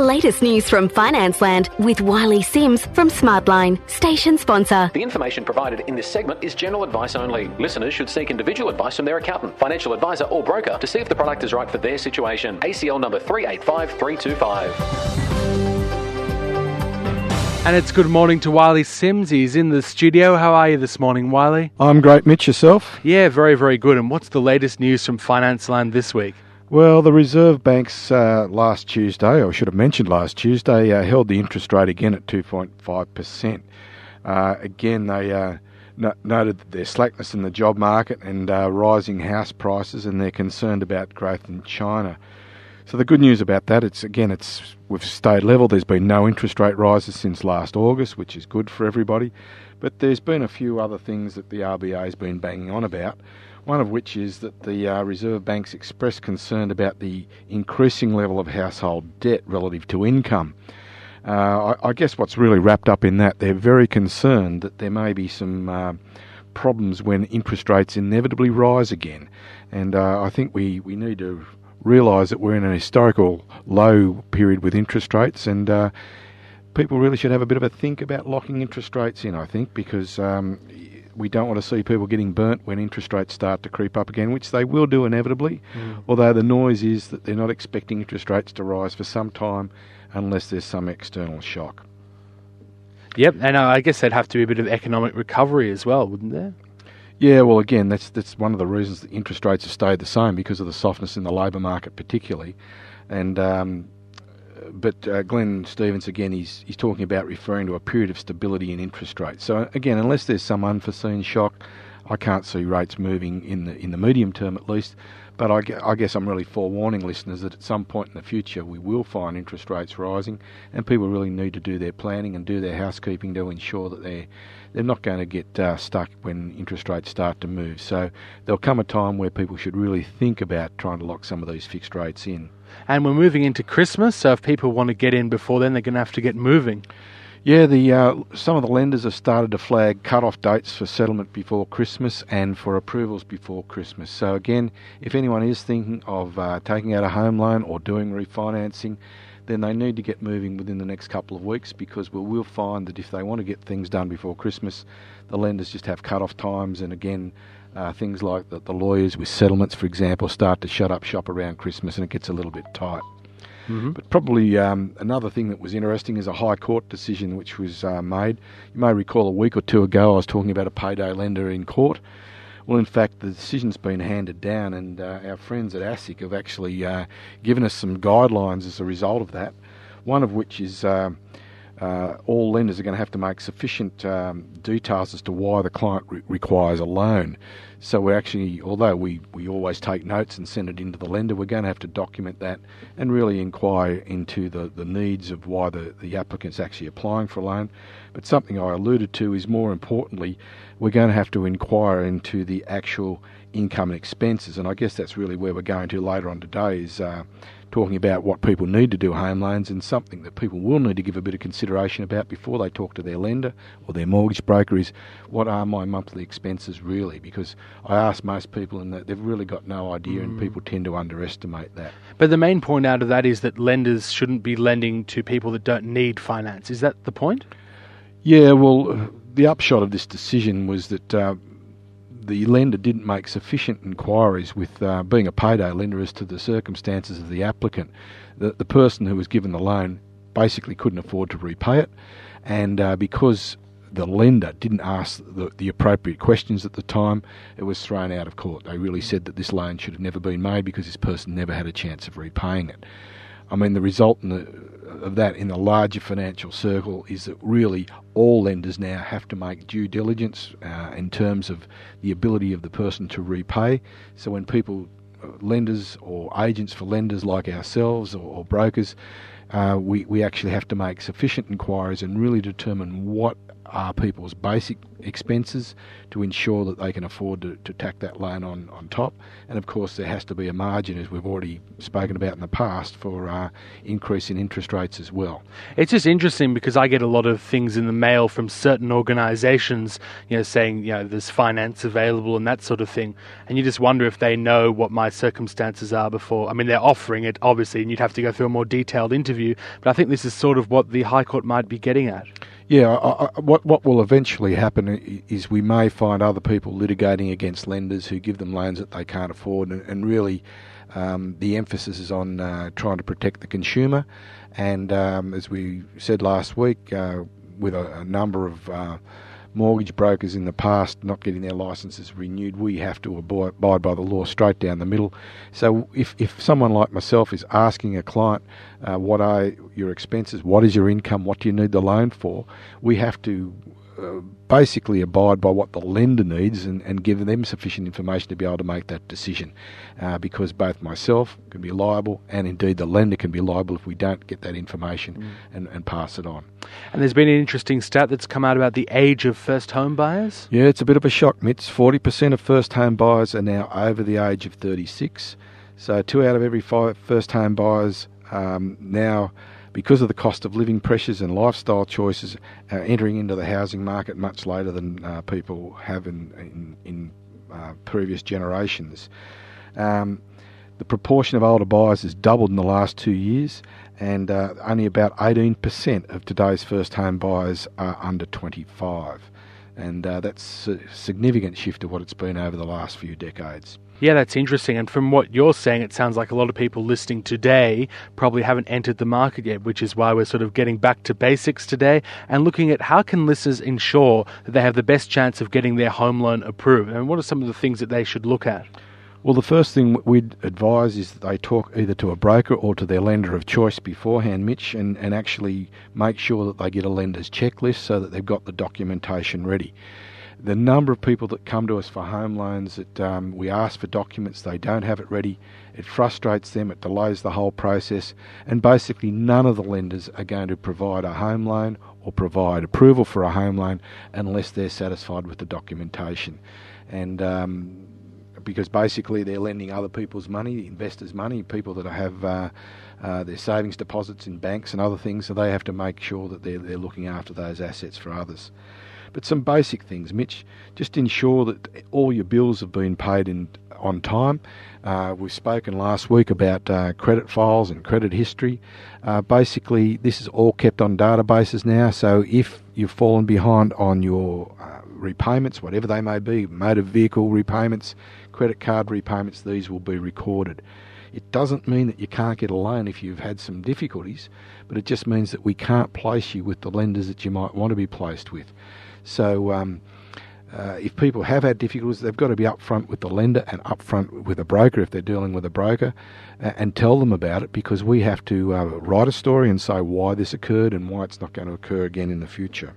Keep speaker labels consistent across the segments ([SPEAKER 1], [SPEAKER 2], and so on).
[SPEAKER 1] latest news from Finance Land with Wiley Sims from Smartline, station sponsor.
[SPEAKER 2] The information provided in this segment is general advice only. Listeners should seek individual advice from their accountant, financial advisor or broker to see if the product is right for their situation. ACL number 385325.
[SPEAKER 3] And it's good morning to Wiley Sims. He's in the studio. How are you this morning, Wiley?
[SPEAKER 4] I'm great, Mitch. Yourself?
[SPEAKER 3] Yeah, very, very good. And what's the latest news from Finance Land this week?
[SPEAKER 4] Well, the Reserve Bank's last Tuesday, or I should have mentioned last Tuesday, held the interest rate again at 2.5%. Again, they noted their slackness in the job market and rising house prices, and they're concerned about growth in China. So the good news about that, we've stayed level. There's been no interest rate rises since last August, which is good for everybody. But there's been a few other things that the RBA has been banging on about, one of which is that the Reserve Bank's expressed concern about the increasing level of household debt relative to income. I guess what's really wrapped up in that, they're very concerned that there may be some problems when interest rates inevitably rise again. And I think we need to realise that we're in an historical low period with interest rates, and people really should have a bit of a think about locking interest rates in, I think, because we don't want to see people getting burnt when interest rates start to creep up again, which they will do inevitably, although the noise is that they're not expecting interest rates to rise for some time unless there's some external shock.
[SPEAKER 3] Yep, and I guess there'd have to be a bit of economic recovery as well, wouldn't there?
[SPEAKER 4] Yeah, well, again, that's one of the reasons that interest rates have stayed the same, because of the softness in the labour market particularly. And but Glenn Stevens, again, he's talking about referring to a period of stability in interest rates. So again, unless there's some unforeseen shock, I can't see rates moving in the medium term at least. But I guess I'm really forewarning listeners that at some point in the future we will find interest rates rising, and people really need to do their planning and do their housekeeping to ensure that they're not going to get stuck when interest rates start to move. So there'll come a time where people should really think about trying to lock some of these fixed rates in.
[SPEAKER 3] And we're moving into Christmas, so if people want to get in before then, they're going to have to get moving.
[SPEAKER 4] Yeah, some of the lenders have started to flag cut-off dates for settlement before Christmas and for approvals before Christmas. So again, if anyone is thinking of taking out a home loan or doing refinancing, then they need to get moving within the next couple of weeks, because we'll find that if they want to get things done before Christmas, the lenders just have cut-off times, and again, things like the lawyers with settlements, for example, start to shut up shop around Christmas, and it gets a little bit tight. Mm-hmm. But probably another thing that was interesting is a High Court decision which was made. You may recall a week or two ago I was talking about a payday lender in court. Well, in fact, the decision's been handed down, and our friends at ASIC have actually given us some guidelines as a result of that, one of which is all lenders are going to have to make sufficient details as to why the client requires a loan. So we're actually, although we always take notes and send it into the lender, we're going to have to document that and really inquire into the needs of why the applicant's actually applying for a loan. But something I alluded to is, more importantly, we're going to have to inquire into the actual income and expenses. And I guess that's really where we're going to later on today, is talking about what people need to do home loans, and something that people will need to give a bit of consideration about before they talk to their lender or their mortgage broker is, what are my monthly expenses really? Because I ask most people and they've really got no idea, and people tend to underestimate that.
[SPEAKER 3] But the main point out of that is that lenders shouldn't be lending to people that don't need finance. Is that the point? Yeah,
[SPEAKER 4] well, the upshot of this decision was that the lender didn't make sufficient inquiries with being a payday lender as to the circumstances of the applicant. The person who was given the loan basically couldn't afford to repay it, and because the lender didn't ask the appropriate questions at the time, it was thrown out of court. They really said that this loan should have never been made because this person never had a chance of repaying it. I mean, the result of that in the larger financial circle is that really all lenders now have to make due diligence in terms of the ability of the person to repay. So when people, lenders or agents for lenders like ourselves or brokers, we actually have to make sufficient inquiries and really determine what are people's basic expenses to ensure that they can afford to tack that loan on top. And of course there has to be a margin, as we've already spoken about in the past, for increase in interest rates as well.
[SPEAKER 3] It's just interesting because I get a lot of things in the mail from certain organisations, saying, there's finance available and that sort of thing. And you just wonder if they know what my circumstances are before. I mean, they're offering it, obviously, and you'd have to go through a more detailed interview. But I think this is sort of what the High Court might be getting at.
[SPEAKER 4] Yeah, what will eventually happen is we may find other people litigating against lenders who give them loans that they can't afford, and really the emphasis is on trying to protect the consumer. And as we said last week, with a number of mortgage brokers in the past not getting their licences renewed, we have to abide by the law straight down the middle. So if someone like myself is asking a client, what are your expenses, what is your income, what do you need the loan for, we have to basically abide by what the lender needs and give them sufficient information to be able to make that decision, because both myself can be liable and indeed the lender can be liable if we don't get that information and pass it on.
[SPEAKER 3] And there's been an interesting stat that's come out about the age of first home buyers.
[SPEAKER 4] Yeah, it's a bit of a shock, Mitch. 40% of first home buyers are now over the age of 36. So 2 out of every 5 first home buyers now, because of the cost of living pressures and lifestyle choices, are entering into the housing market much later than people have in previous generations. The proportion of older buyers has doubled in the last 2 years, and only about 18% of today's first home buyers are under 25. And that's a significant shift to what it's been over the last few decades.
[SPEAKER 3] Yeah, that's interesting. And from what you're saying, it sounds like a lot of people listening today probably haven't entered the market yet, which is why we're sort of getting back to basics today and looking at how can listeners ensure that they have the best chance of getting their home loan approved, and what are some of the things that they should look at?
[SPEAKER 4] Well, the first thing we'd advise is that they talk either to a broker or to their lender of choice beforehand, Mitch, and actually make sure that they get a lender's checklist so that they've got the documentation ready. The number of people that come to us for home loans that we ask for documents, they don't have it ready, it frustrates them, it delays the whole process, and basically none of the lenders are going to provide a home loan or provide approval for a home loan unless they're satisfied with the documentation. And because basically they're lending other people's money, investors' money, people that have their savings deposits in banks and other things, so they have to make sure that they're looking after those assets for others. But some basic things, Mitch, just ensure that all your bills have been paid on time. We've spoken last week about credit files and credit history. Basically, this is all kept on databases now, so if you've fallen behind on your repayments, whatever they may be, motor vehicle repayments, credit card repayments, these will be recorded. It doesn't mean that you can't get a loan if you've had some difficulties, but it just means that we can't place you with the lenders that you might want to be placed with. So if people have had difficulties, they've got to be upfront with the lender and upfront with a broker if they're dealing with a broker, and tell them about it, because we have to write a story and say why this occurred and why it's not going to occur again in the future.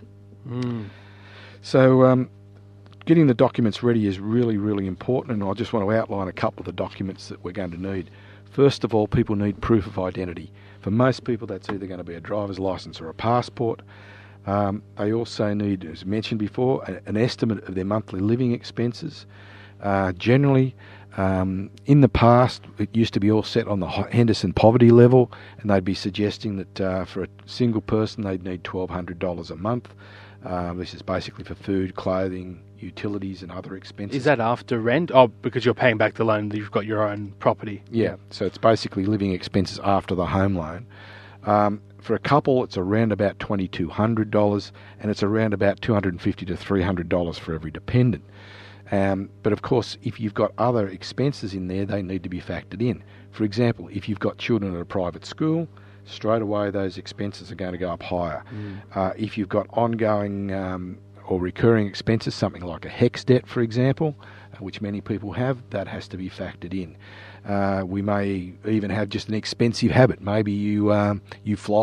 [SPEAKER 4] So getting the documents ready is really, really important, and I just want to outline a couple of the documents that we're going to need. First of all, people need proof of identity. For most people, that's either going to be a driver's license or a passport. They also need, as mentioned before, an estimate of their monthly living expenses. Generally, in the past, it used to be all set on the Henderson poverty level, and they'd be suggesting that for a single person, they'd need $1,200 a month. This is basically for food, clothing, utilities and other expenses.
[SPEAKER 3] Is that after rent? Oh, because you're paying back the loan, you've got your own property.
[SPEAKER 4] Yeah, so it's basically living expenses after the home loan. For a couple, it's around about $2,200, and it's around about $250 to $300 for every dependent. But of course, if you've got other expenses in there, they need to be factored in. For example, if you've got children at a private school, straight away those expenses are going to go up higher. If you've got ongoing or recurring expenses, something like a HECS debt, for example, which many people have, that has to be factored in. We may even have just an expensive habit. Maybe you fly,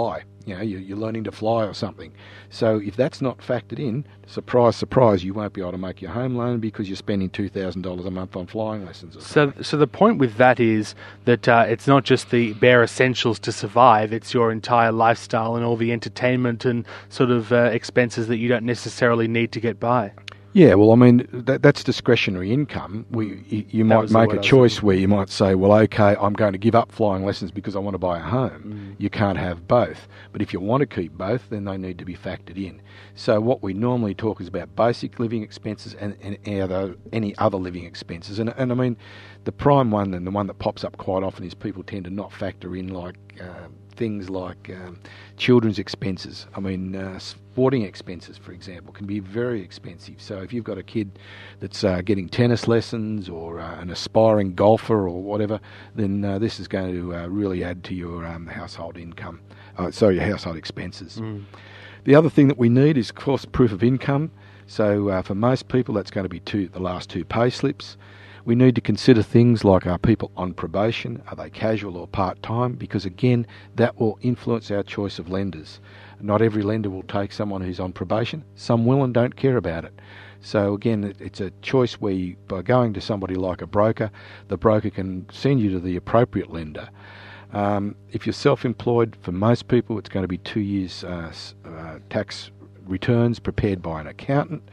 [SPEAKER 4] you're learning to fly or something. So if that's not factored in, surprise, surprise, you won't be able to make your home loan because you're spending $2,000 a month on flying lessons.
[SPEAKER 3] So the point with that is that it's not just the bare essentials to survive, it's your entire lifestyle and all the entertainment and sort of expenses that you don't necessarily need to get by.
[SPEAKER 4] Yeah, well, I mean, that's discretionary income. You might make a choice where you might say, well, okay, I'm going to give up flying lessons because I want to buy a home. You can't have both. But if you want to keep both, then they need to be factored in. So what we normally talk is about basic living expenses and any other living expenses. And I mean, the prime one and the one that pops up quite often is people tend to not factor in things like children's expenses. I mean, sporting expenses, for example, can be very expensive. So if you've got a kid that's getting tennis lessons or an aspiring golfer or whatever, then this is going to really add to your household income. Your household expenses. The other thing that we need is, of course, proof of income. So for most people, that's going to be the last two pay slips. We need to consider things like, are people on probation? Are they casual or part-time? Because again, that will influence our choice of lenders. Not every lender will take someone who's on probation. Some will and don't care about it. So again, it's a choice where by going to somebody like a broker, the broker can send you to the appropriate lender. If you're self-employed, for most people, it's going to be 2 years tax returns prepared by an accountant.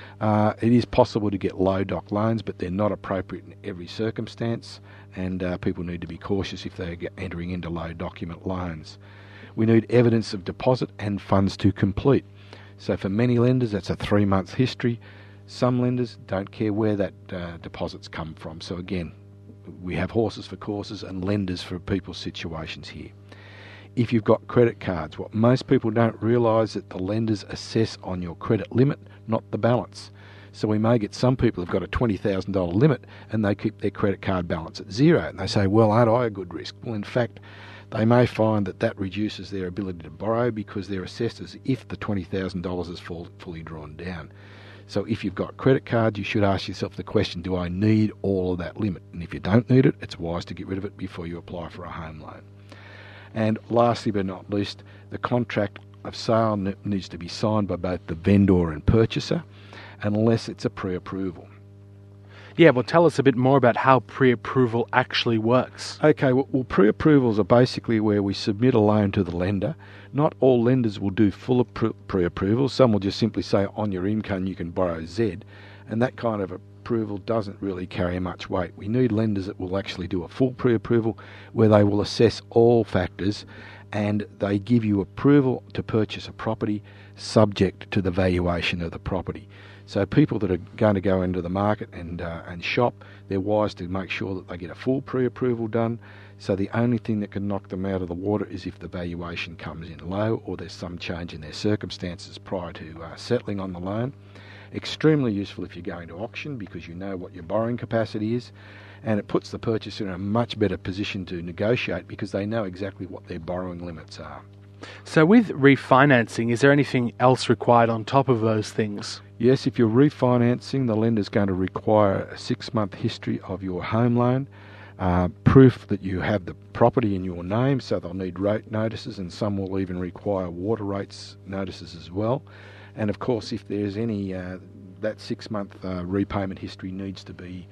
[SPEAKER 4] It is possible to get low doc loans, but they're not appropriate in every circumstance, and people need to be cautious if they're entering into low document loans. We need evidence of deposit and funds to complete. So for many lenders, that's a 3-month history. Some lenders don't care where that deposits come from. So again, we have horses for courses and lenders for people's situations here. If you've got credit cards, what most people don't realise that the lenders assess on your credit limit, not the balance. So we may get some people who've got a $20,000 limit and they keep their credit card balance at zero. And they say, well, aren't I a good risk? Well, in fact, they may find that reduces their ability to borrow because they're assessed as if the $20,000 is fully drawn down. So if you've got credit cards, you should ask yourself the question, do I need all of that limit? And if you don't need it, it's wise to get rid of it before you apply for a home loan. And lastly but not least, the contract of sale needs to be signed by both the vendor and purchaser, unless it's a pre-approval.
[SPEAKER 3] Yeah, well, tell us a bit more about how pre-approval actually works.
[SPEAKER 4] Okay, well, pre-approvals are basically where we submit a loan to the lender. Not all lenders will do full pre-approval. Some will just simply say, on your income you can borrow Z, and that kind of approval doesn't really carry much weight. We need lenders that will actually do a full pre-approval where they will assess all factors and they give you approval to purchase a property subject to the valuation of the property. So people that are going to go into the market and shop, they're wise to make sure that they get a full pre-approval done. So the only thing that can knock them out of the water is if the valuation comes in low or there's some change in their circumstances prior to settling on the loan. Extremely useful if you're going to auction because you know what your borrowing capacity is, and it puts the purchaser in a much better position to negotiate because they know exactly what their borrowing limits are.
[SPEAKER 3] So with refinancing, is there anything else required on top of those things?
[SPEAKER 4] Yes, if you're refinancing, the lender's going to require a 6-month history of your home loan, proof that you have the property in your name, so they'll need rate notices, and some will even require water rates notices as well. And of course, if there's any, that 6-month repayment history needs to be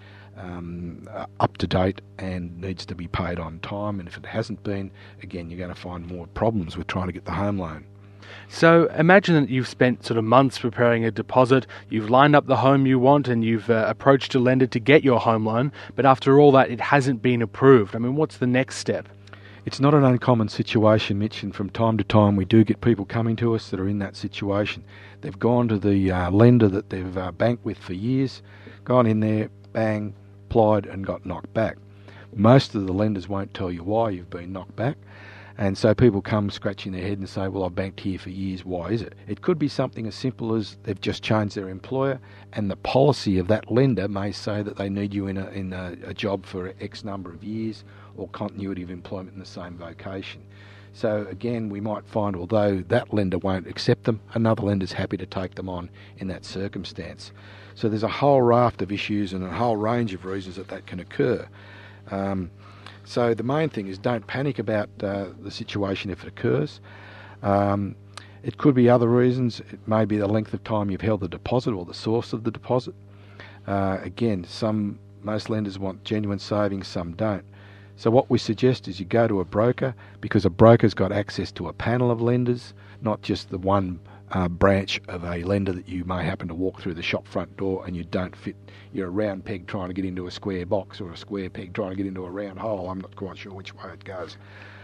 [SPEAKER 4] up to date and needs to be paid on time. And if it hasn't been, again, you're going to find more problems with trying to get the home loan.
[SPEAKER 3] So imagine that you've spent sort of months preparing a deposit, you've lined up the home you want and you've approached a lender to get your home loan, but after all that, it hasn't been approved. I mean, what's the next step?
[SPEAKER 4] It's not an uncommon situation, Mitch, and from time to time we do get people coming to us that are in that situation. They've gone to the lender that they've banked with for years, gone in there, bang, applied and got knocked back. Most of the lenders won't tell you why you've been knocked back. And so people come scratching their head and say, well, I've banked here for years, why is it? It could be something as simple as they've just changed their employer and the policy of that lender may say that they need you in a job for X number of years or continuity of employment in the same vocation. So again, we might find although that lender won't accept them, another lender's happy to take them on in that circumstance. So there's a whole raft of issues and a whole range of reasons that can occur. So the main thing is don't panic about the situation if it occurs. It could be other reasons. It may be the length of time you've held the deposit or the source of the deposit. Again, most lenders want genuine savings, some don't. So what we suggest is you go to a broker, because a broker's got access to a panel of lenders, not just the one branch of a lender that you may happen to walk through the shop front door and you don't fit. You're a round peg trying to get into a square box, or a square peg trying to get into a round hole. I'm not quite sure which way it goes.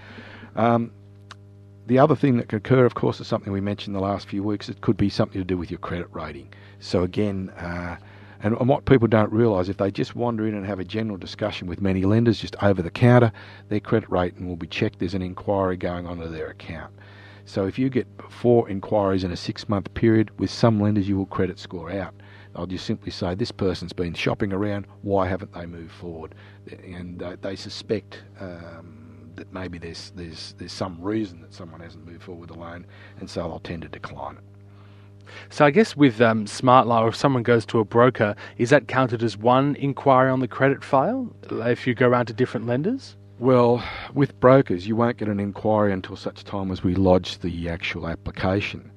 [SPEAKER 4] The other thing that could occur, of course, is something we mentioned the last few weeks. It could be something to do with your credit rating. So again, and what people don't realise, if they just wander in and have a general discussion with many lenders just over the counter, their credit rating will be checked. There's an inquiry going on to their account. So if you get 4 inquiries in a 6-month period, with some lenders you will credit score out. They'll just simply say, this person's been shopping around, why haven't they moved forward? And they suspect that maybe there's some reason that someone hasn't moved forward with a loan, and so they'll tend to decline it.
[SPEAKER 3] So I guess with SmartLine, or if someone goes to a broker, is that counted as one inquiry on the credit file if you go around to different lenders?
[SPEAKER 4] Well, with brokers, you won't get an inquiry until such time as we lodge the actual application.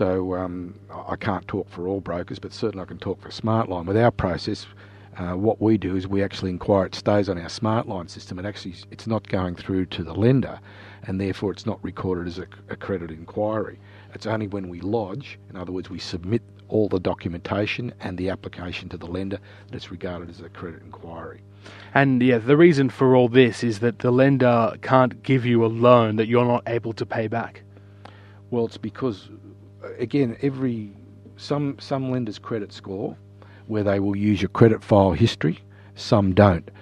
[SPEAKER 4] So I can't talk for all brokers, but certainly I can talk for SmartLine. With our process, what we do is we actually inquire. It stays on our SmartLine system. It's not going through to the lender, and therefore it's not recorded as a credit inquiry. It's only when we lodge, in other words, we submit all the documentation and the application to the lender, that it's regarded as a credit inquiry.
[SPEAKER 3] And yeah, the reason for all this is that the lender can't give you a loan that you're not able to pay back.
[SPEAKER 4] Well, it's because, again, some lenders credit score, where they will use your credit file history, some don't.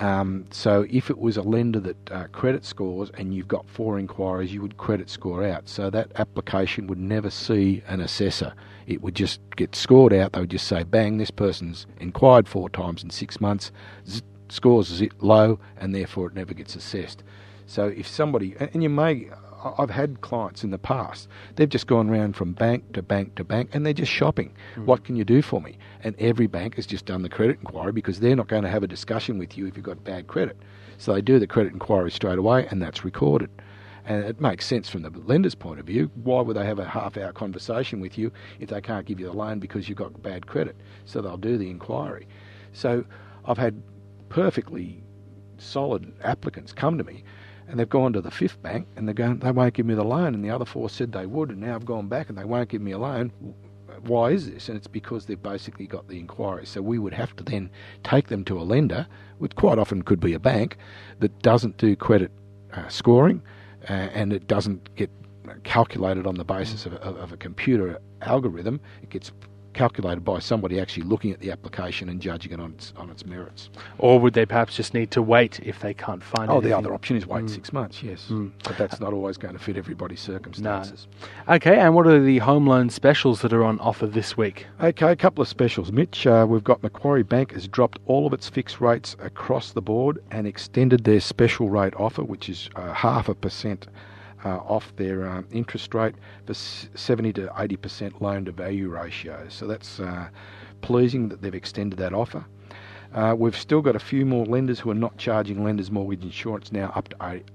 [SPEAKER 4] So if it was a lender that credit scores and you've got 4 inquiries, you would credit score out. So that application would never see an assessor. It would just get scored out. They would just say, bang, this person's inquired 4 times in 6 months, scores low, and therefore it never gets assessed. So if somebody, and I've had clients in the past, they've just gone around from bank to bank to bank, and they're just shopping. What can you do for me? And every bank has just done the credit inquiry, because they're not going to have a discussion with you if you've got bad credit. So they do the credit inquiry straight away, and that's recorded. And it makes sense from the lender's point of view. Why would they have a half-hour conversation with you if they can't give you the loan because you've got bad credit? So they'll do the inquiry. So I've had perfectly solid applicants come to me, and they've gone to the 5th bank, and they won't give me the loan, and the other 4 said they would, and now I've gone back and they won't give me a loan. Why is this? And it's because they've basically got the inquiry. So we would have to then take them to a lender, which quite often could be a bank, that doesn't do credit scoring, and it doesn't get calculated on the basis of a computer algorithm. It gets calculated by somebody actually looking at the application and judging it on its merits.
[SPEAKER 3] Or would they perhaps just need to wait if they can't find it?
[SPEAKER 4] The other option is wait 6 months, yes. But that's not always going to fit everybody's circumstances.
[SPEAKER 3] No. Okay, and what are the home loan specials that are on offer this week?
[SPEAKER 4] Okay, a couple of specials, Mitch. We've got Macquarie Bank has dropped all of its fixed rates across the board and extended their special rate offer, which is 0.5% off their interest rate for 70 to 80% loan to value ratio. So that's pleasing that they've extended that offer. We've still got a few more lenders who are not charging lenders mortgage insurance now up to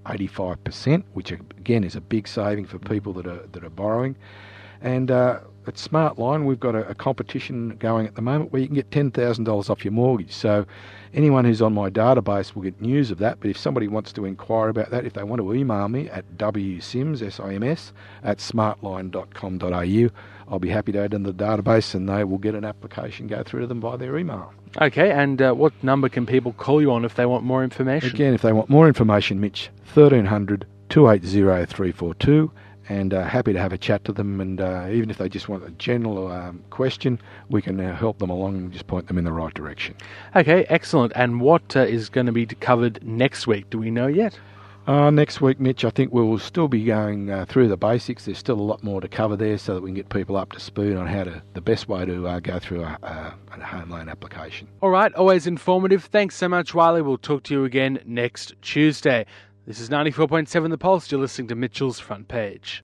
[SPEAKER 4] 85%, which again is a big saving for people that are borrowing. And at SmartLine, we've got a competition going at the moment where you can get $10,000 off your mortgage. So anyone who's on my database will get news of that. But if somebody wants to inquire about that, if they want to email me at wsims, S-I-M-S, at smartline.com.au, I'll be happy to add in the database, and they will get an application go through to them by their email.
[SPEAKER 3] Okay, and what number can people call you on if they want more information?
[SPEAKER 4] Again, if they want more information, Mitch, 1300 280 342. And happy to have a chat to them, and even if they just want a general question, we can help them along and just point them in the right direction. Okay,
[SPEAKER 3] excellent. And what is going to be covered next week? Do we know yet?
[SPEAKER 4] Next week, Mitch, I think we will still be going through the basics. There's still a lot more to cover there so that we can get people up to speed on the best way to go through a home loan application.
[SPEAKER 3] All right, always informative. Thanks so much, Wiley. We'll talk to you again next Tuesday. This is 94.7 The Pulse. You're listening to Mitchell's Front Page.